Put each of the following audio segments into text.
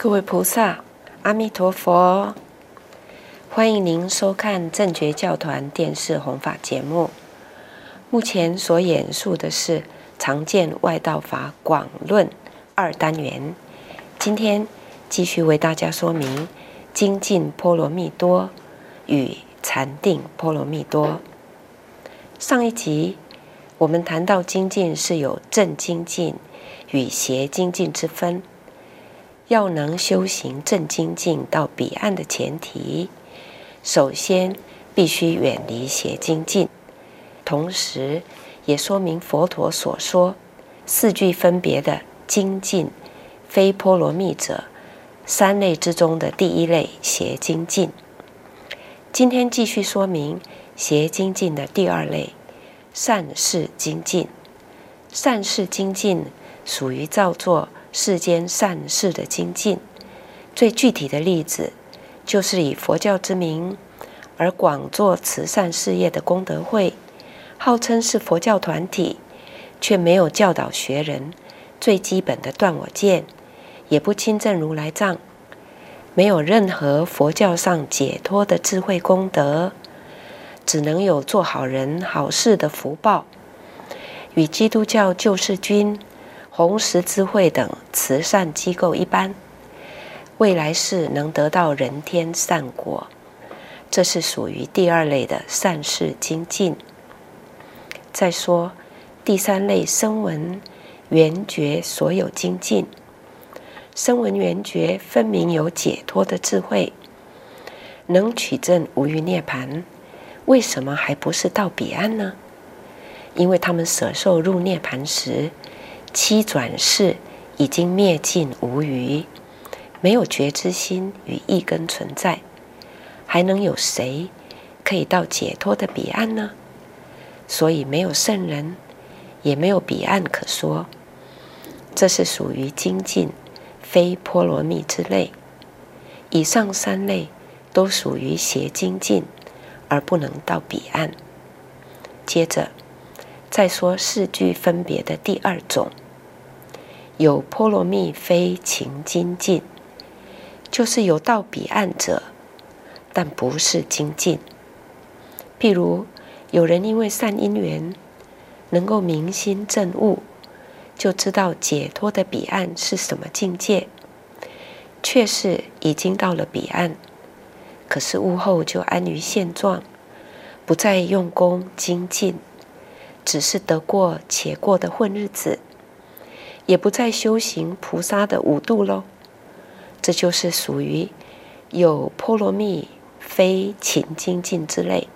各位菩萨，阿弥陀佛！欢迎您收看正觉教团电视弘法节目。目前所演述的是《常见外道法广论》2单元。今天继续为大家说明精进波罗蜜多与禅定波罗蜜多。上一集我们谈到精进是有正精进与邪精进之分。要能修行正精进到彼岸的前提，首先必须远离邪精进，同时也说明佛陀所说4句分别的精进非波罗蜜者3类之中的第1类邪精进。今天继续说明邪精进的第2类善事精进。善事精进属于造作世间善事的精进。最具体的例子就是以佛教之名而广做慈善事业的功德会，号称是佛教团体，却没有教导学人最基本的断我见，也不亲证如来藏，没有任何佛教上解脱的智慧功德，只能有做好人好事的福报，与基督教救世军、红十字会等慈善机构一般，未来世能得到人天善果，这是属于第2类的善事精进。再说第3类声闻缘觉所有精进。声闻缘觉分明有解脱的智慧，能取证无余涅槃，为什么还不是到彼岸呢？因为他们舍受入涅槃时7转世已经灭尽无余，没有觉知心与意根存在，还能有谁可以到解脱的彼岸呢？所以没有圣人，也没有彼岸可说。这是属于精进非波罗蜜之类。以上3类都属于邪精进，而不能到彼岸。接着再说4句分别的第2种，有波罗蜜非情精进，就是有到彼岸者，但不是精进。譬如有人因为善因缘能够明心证悟，就知道解脱的彼岸是什么境界，确实已经到了彼岸，可是悟后就安于现状，不再用功精进，只是得过且过的混日子，也不再修行菩萨的5度喽。这就是属于有波罗蜜非情精进之类。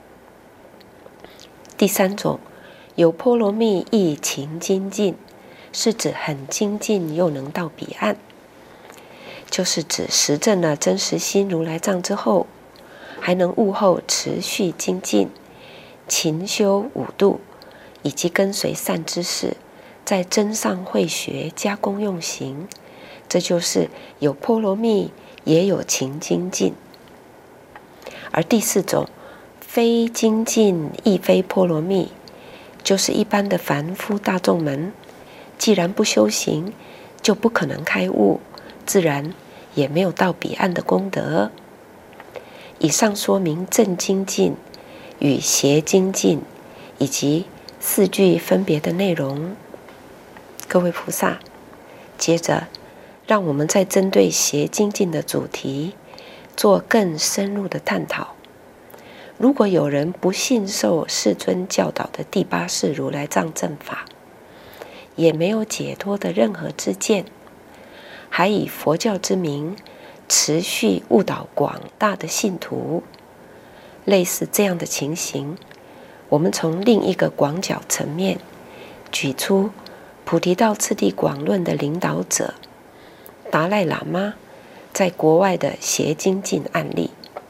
第3种有波罗蜜亦情精进，是指很精进又能到彼岸，就是指实证了真实心如来藏之后，还能悟后持续精进，勤修5度，以及跟随善知识在真上会学加工用行，这就是有波罗蜜也有情精进。而第4种非精进亦非波罗蜜，就是一般的凡夫大众们，既然不修行，就不可能开悟，自然也没有到彼岸的功德。以上说明正精进与邪精进以及4句分别的内容。各位菩萨，接着让我们再针对邪精进的主题做更深入的探讨。如果有人不信受世尊教导的第8世如来藏正法，也没有解脱的任何知见，还以佛教之名持续误导广大的信徒，类似这样的情形，我们从另一个广角层面举出菩提道次第广论的领导者达赖喇嘛在国外的邪精进案例。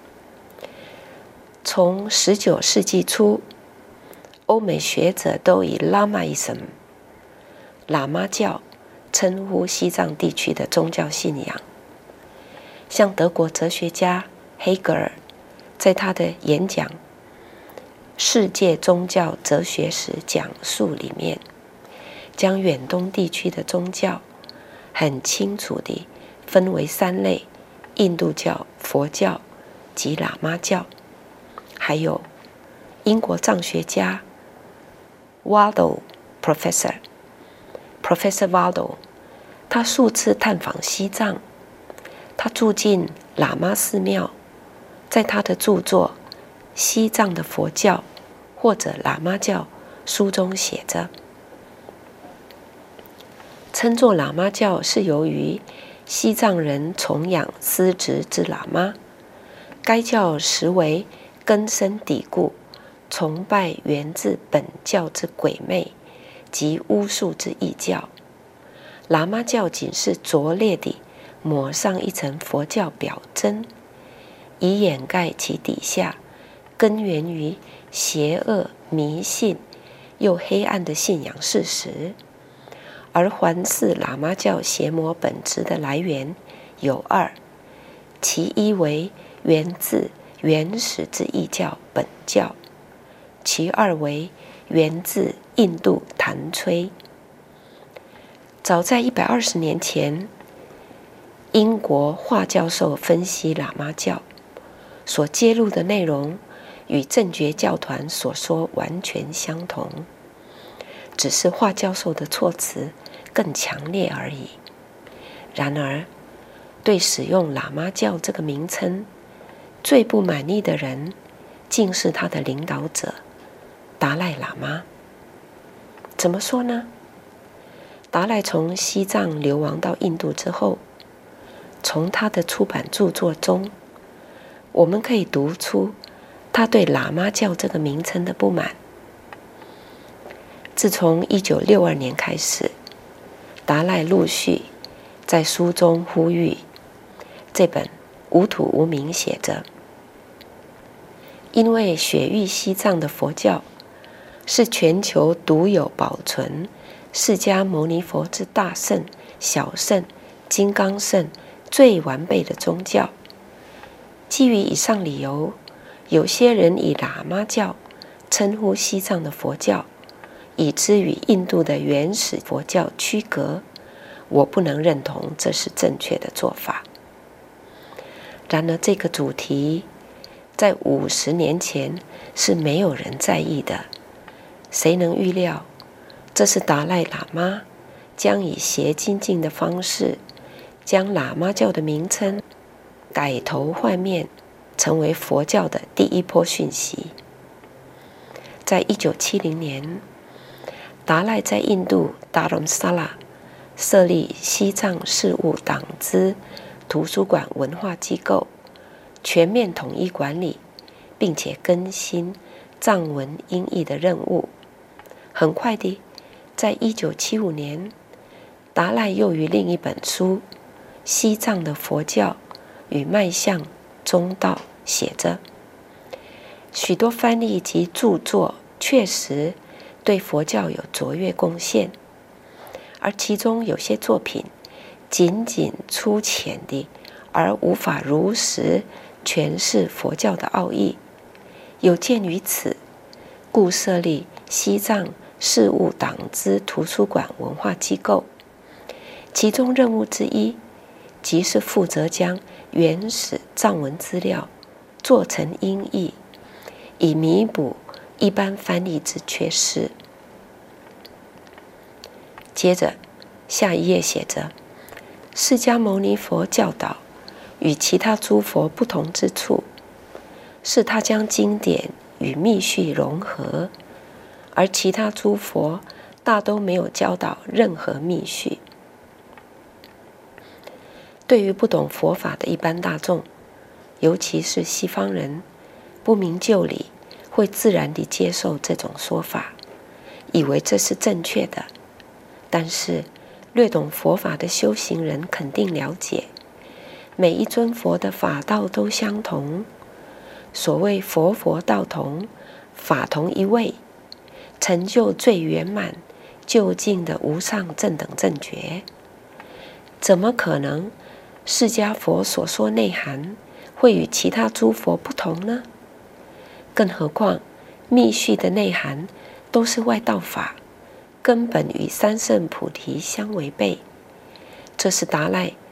从19世纪初，欧美学者都以 Lamaism 喇嘛教称呼西藏地区的宗教信仰。像德国哲学家黑格尔在他的演讲《世界宗教哲学史讲述》里面，将远东地区的宗教很清楚地分为3类：印度教、佛教及喇嘛教。还有英国藏学家 Waldo Professor Waldo， 他数次探访西藏，他住进喇嘛寺庙，在他的著作《西藏的佛教》或者喇嘛教书中写着，称作喇嘛教是由于西藏人崇仰司职之喇嘛，该教实为根深蒂固、崇拜源自本教之鬼魅及巫术之异教。喇嘛教仅是拙劣地抹上一层佛教表征，以掩盖其底下根源于邪恶、迷信又黑暗的信仰事实。而环视喇嘛教邪魔本质的来源有2，其一为源自原始之异教本教，其2为源自印度谭崔。早在120年前，英国华教授分析喇嘛教所揭露的内容与正觉教团所说完全相同，只是华教授的措辞更强烈而已。然而，对使用喇嘛教这个名称最不满意的人，竟是他的领导者达赖喇嘛。怎么说呢？达赖从西藏流亡到印度之后，从他的出版著作中，我们可以读出他对喇嘛教这个名称的不满。自从1962年开始，达赖陆续在书中呼吁，这本《无土无名》写着，因为雪域西藏的佛教是全球独有保存释迦牟尼佛之大圣、小圣、金刚圣最完备的宗教。基于以上理由，有些人以喇嘛教称呼西藏的佛教，以之与印度的原始佛教区隔，我不能认同这是正确的做法。然而，这个主题在50年前是没有人在意的。谁能预料，这是达赖喇嘛将以邪精进的方式，将喇嘛教的名称改头换面，成为佛教的第一波讯息。在1970年，达赖在印度达伦萨拉设立西藏事务党支图书馆文化机构，全面统一管理，并且更新藏文音译的任务。很快地，在1975年，达赖又于另一本书《西藏的佛教与迈向中道》写着，许多翻译及著作确实对佛教有卓越贡献，而其中有些作品仅仅粗浅地，而无法如实诠释佛教的奥义。有鉴于此，故设立西藏事务党支图书馆文化机构，其中任务之一，即是负责将原始藏文资料做成音译，以弥补一般翻译之缺失。接着，下一页写着，释迦牟尼佛教导与其他诸佛不同之处，是他将经典与密续融合，而其他诸佛大都没有教导任何密续。对于不懂佛法的一般大众，尤其是西方人，不明就里，会自然地接受这种说法，以为这是正确的。但是，略懂佛法的修行人肯定了解，每一尊佛的法道都相同。所谓佛道同，法同一位，成就最圆满、究竟的无上正等正觉。怎么可能释迦佛所说内涵会与其他诸佛不同呢？更何况密续的内涵都是外道法，根本与三圣菩提相违背。这是达赖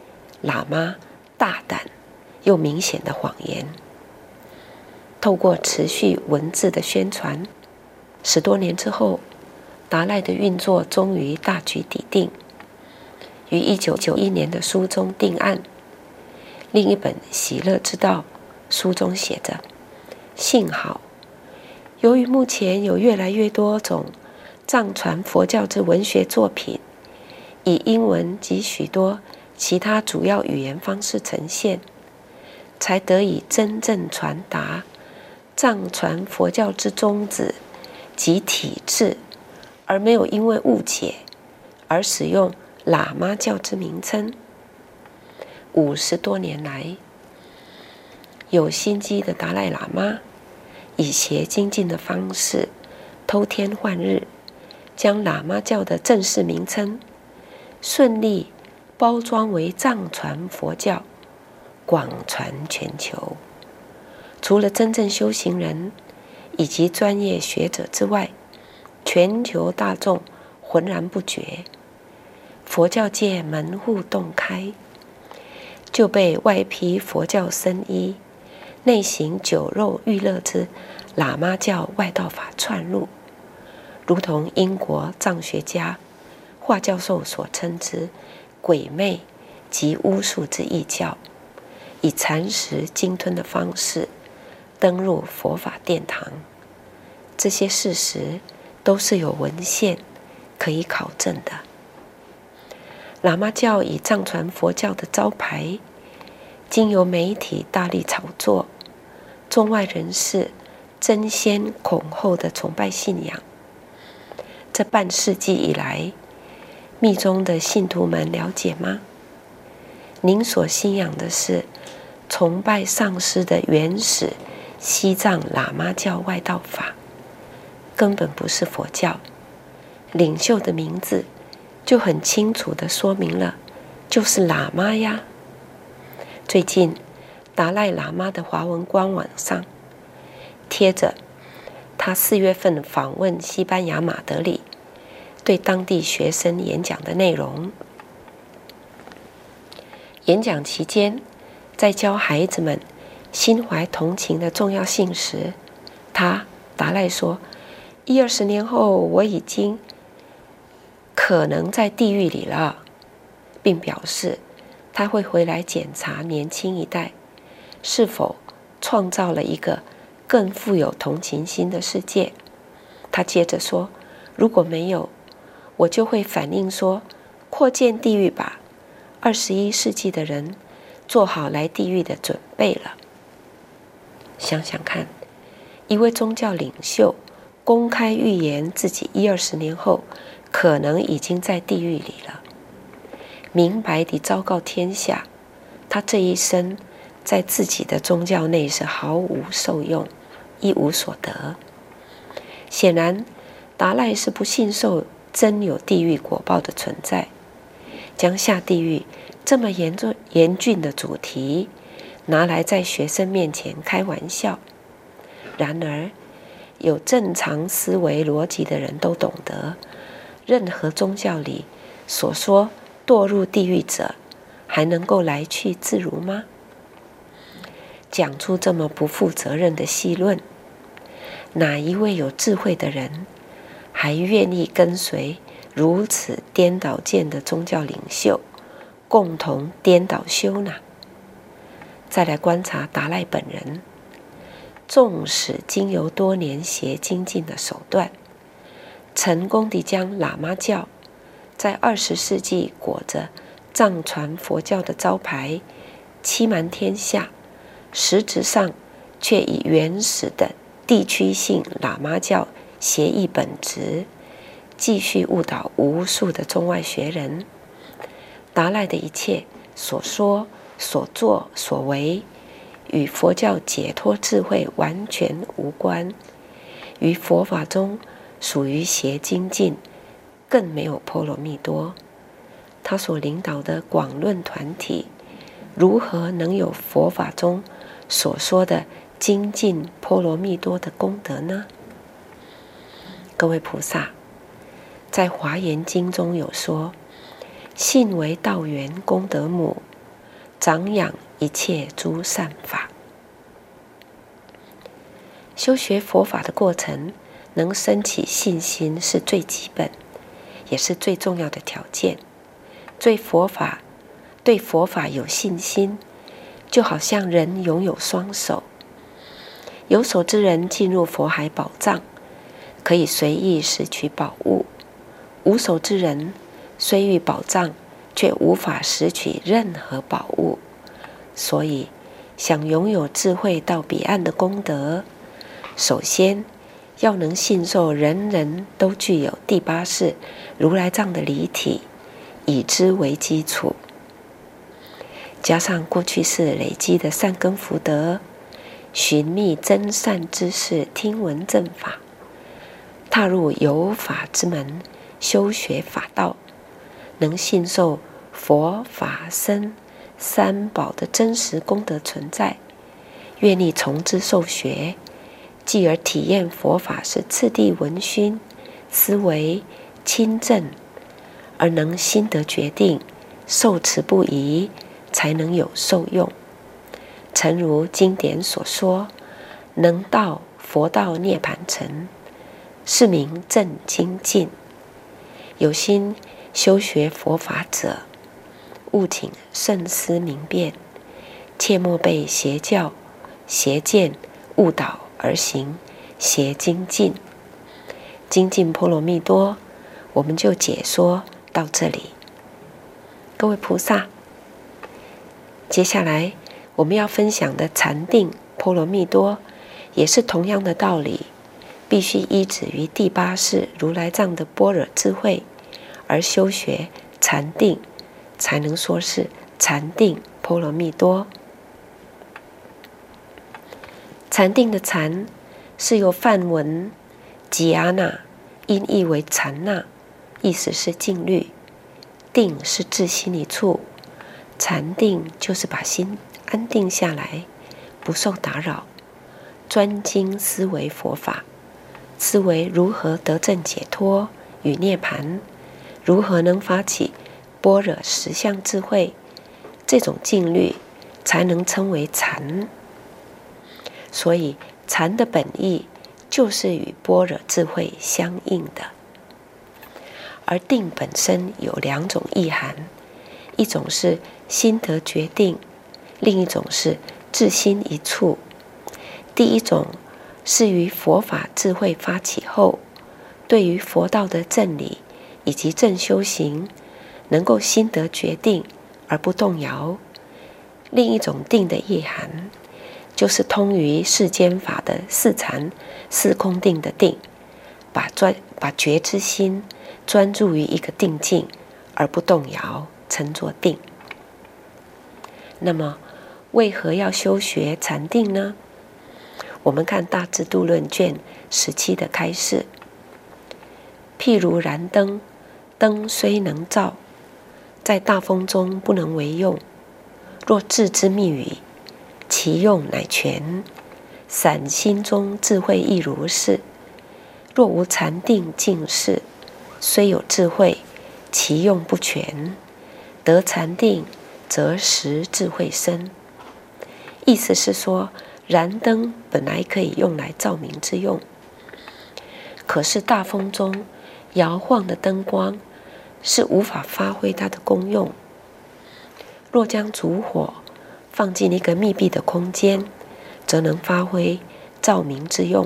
喇嘛大胆又明显的谎言。透过持续文字的宣传，10多年之后，达赖的运作终于大局已定，于1991年的书中定案。另一本《喜乐之道》书中写着：幸好，由于目前有越来越多种藏传佛教之文学作品，以英文及许多其他主要语言方式呈现，才得以真正传达藏传佛教之宗旨及体制，而没有因为误解而使用喇嘛教之名称。50多年来，有心机的达赖喇嘛以邪精进的方式偷天换日，将喇嘛教的正式名称顺利包装为藏传佛教，广传全球。除了真正修行人以及专业学者之外，全球大众浑然不觉。佛教界门户洞开，就被外披佛教僧衣、内行酒肉欲乐之喇嘛教外道法串入，如同英国藏学家华教授所称之鬼魅及巫术之异教，以蚕食鲸吞的方式登入佛法殿堂。这些事实都是有文献可以考证的。喇嘛教以藏传佛教的招牌，经由媒体大力炒作，中外人士争先恐后的崇拜信仰。这半世纪以来，密宗的信徒们了解吗？您所信仰的是崇拜上师的原始西藏喇嘛教外道法，根本不是佛教。领袖的名字就很清楚地说明了，就是喇嘛呀。最近，达赖喇嘛的华文官网上贴着他4月份访问西班牙马德里，对当地学生演讲的内容。演讲期间，在教孩子们心怀同情的重要性时，达赖说：“20年后，我已经可能在地狱里了，并表示他会回来检查年轻一代是否创造了一个更富有同情心的世界。”他接着说：“如果没有，我就会反映说，扩建地狱吧，21世纪的人做好来地狱的准备了。”想想看，一位宗教领袖公开预言自己20年后可能已经在地狱里了，明白地昭告天下，他这一生在自己的宗教内是毫无受用，一无所得。显然，达赖是不信受真有地狱果报的存在，将下地狱这么严峻的主题拿来在学生面前开玩笑。然而，有正常思维逻辑的人都懂得，任何宗教里所说堕入地狱者还能够来去自如吗？讲出这么不负责任的戏论，哪一位有智慧的人还愿意跟随如此颠倒见的宗教领袖共同颠倒修呢？再来观察达赖本人，纵使经由多年邪精进的手段，成功地将喇嘛教在20世纪裹着藏传佛教的招牌欺瞒天下，实质上却以原始的地区性喇嘛教邪义本质，继续误导无数的中外学人。达赖的一切所说、所作、所为，与佛教解脱智慧完全无关，于佛法中属于邪精进，更没有波罗蜜多。他所领导的广论团体，如何能有佛法中所说的精进波罗蜜多的功德呢？各位菩萨，在华严经中有说：信为道源功德母， 长养一切诸善法。修学佛法的过程，能升起信心是最基本，也是最重要的条件。对佛法有信心，就好像人拥有双手。有手之人进入佛海宝藏，可以随意拾取宝物；无手之人虽遇宝藏，却无法拾取任何宝物。所以，想拥有智慧到彼岸的功德，首先要能信受人人都具有第八世如来藏的离体，以之为基础，加上过去世累积的善根福德，寻觅真善知识，听闻正法，踏入有法之门，修学法道，能信受佛法僧三宝的真实功德存在，愿意从之受学，继而体验佛法是次第闻熏，思维亲正，而能心得决定，受持不移，才能有受用。诚如经典所说，能到佛道涅盘城，是名正精进。有心修学佛法者，务请慎思明辨，切莫被邪教、邪见误导而行邪精进。精进波罗蜜多，我们就解说到这里。各位菩萨，接下来我们要分享的禅定波罗蜜多，也是同样的道理，必须依止于第八世如来藏的般若智慧而修学禅定，才能说是禅定波罗蜜多。禅定的禅是由梵文吉阿那音译为禅那，意思是静虑，定是至心一处。禅定就是把心安定下来，不受打扰，专精思维佛法，思维如何得证解脱与涅槃，如何能发起般若实相智慧，这种静虑才能称为禅。所以禅的本意就是与般若智慧相应的。而定本身有两种意涵，一种是心得决定，另一种是至心一处。第一种是于佛法智慧发起后，对于佛道的正理以及正修行，能够心得决定而不动摇。另一种定的意涵，就是通于世间法的四禅四空定的定，把觉知心专注于一个定境而不动摇，称作定。那么为何要修学禅定呢？我们看《大智度论》卷17的开示，譬如燃灯，灯虽能照，在大风中不能为用。若置之密语，其用乃全。散心中智慧亦如是。若无禅定静视，虽有智慧，其用不全。得禅定，则实智慧生。意思是说，燃灯本来可以用来照明之用，可是大风中摇晃的灯光是无法发挥它的功用。若将烛火放进一个密闭的空间，则能发挥照明之用。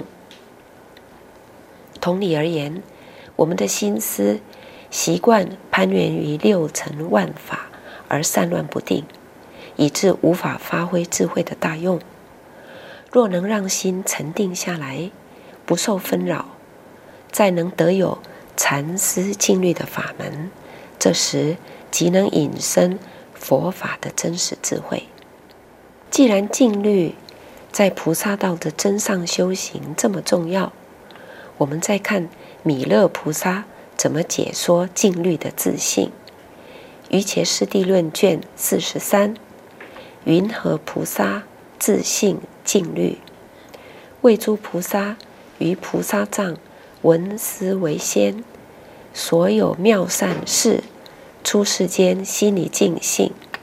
同理而言，我们的心思习惯攀缘于六尘万法而散乱不定，以致无法发挥智慧的大用。若能让心沉定下来，不受纷扰，再能得有禅思静虑的法门，这时即能引生佛法的真实智慧。既然静虑在菩萨道的真上修行这么重要，我们再看弥勒菩萨怎么解说静虑的自性。瑜伽师地论卷43，云何菩萨自性静虑？为诸菩萨于菩萨藏闻思为先，所有妙善事，出世间心里净性，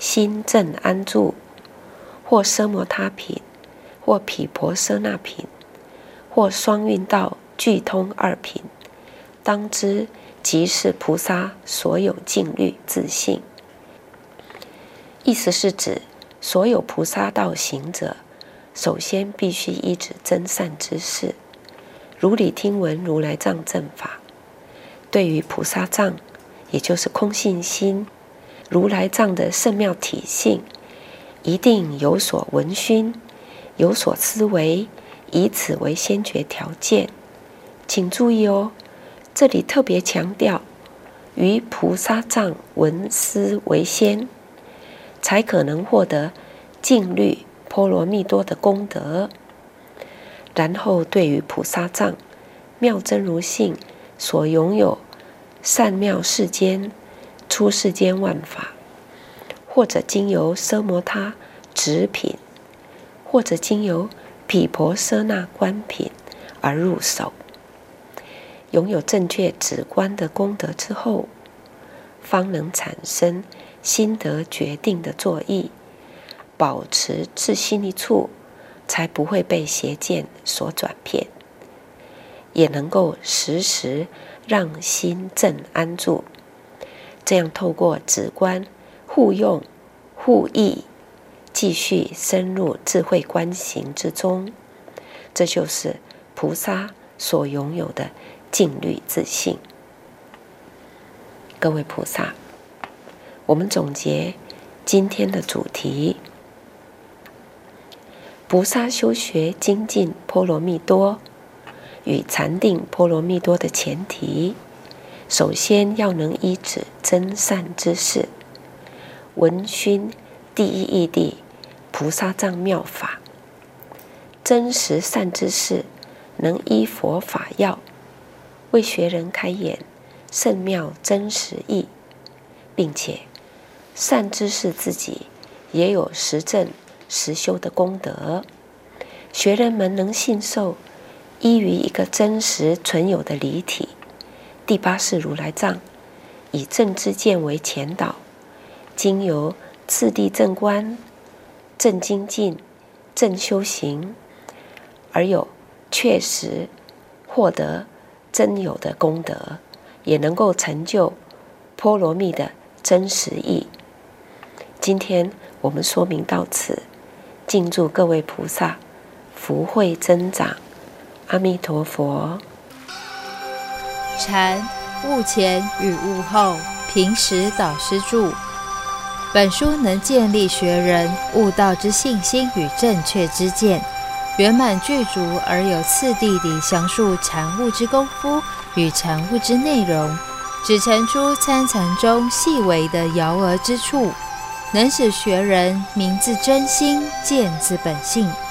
心正安住，或奢摩他品，或毗婆舍那品，或双运道具通二品，当知即是菩萨所有净律自性。意思是指所有菩萨道行者，首先必须依止真善之事，如理听闻如来藏正法。对于菩萨藏，也就是空性心，如来藏的圣妙体性，一定有所闻熏，有所思维，以此为先决条件。请注意哦，这里特别强调，于菩萨藏闻思为先，才可能获得净律波罗蜜多的功德。然后对于菩萨藏妙真如性所拥有善妙世间、出世间万法，或者经由奢摩他直品，或者经由毗婆舍那观品而入手，拥有正确止观的功德之后，方能产生心得决定的作意，保持自心一处，才不会被邪见所转骗，也能够时时让心正安住。这样透过止观互用互益，继续深入智慧观行之中，这就是菩萨所拥有的净律自性。各位菩萨，我们总结今天的主题：菩萨修学精进波罗蜜多与禅定波罗蜜多的前提，首先要能依止真善之事，闻熏第一义谛菩萨藏妙法，真实善知识能依佛法要，为学人开演圣妙真实义，并且善知识自己也有实证实修的功德，学人们能信受，依于一个真实存有的理体第八世如来藏，以正知见为前导，经由次第正观、正精进、正修行，而有确实获得真有的功德，也能够成就波罗蜜的真实义。今天我们说明到此，敬祝各位菩萨福慧增长。阿弥陀佛。 禅悟前与悟后，平时导师著。本书能建立学人悟道之信心与正确之见，圆满具足而有次第地详述禅悟之功夫与禅悟之内容，只陈出参禅中细微的摇而之处，能使学人明自真心，见自本性。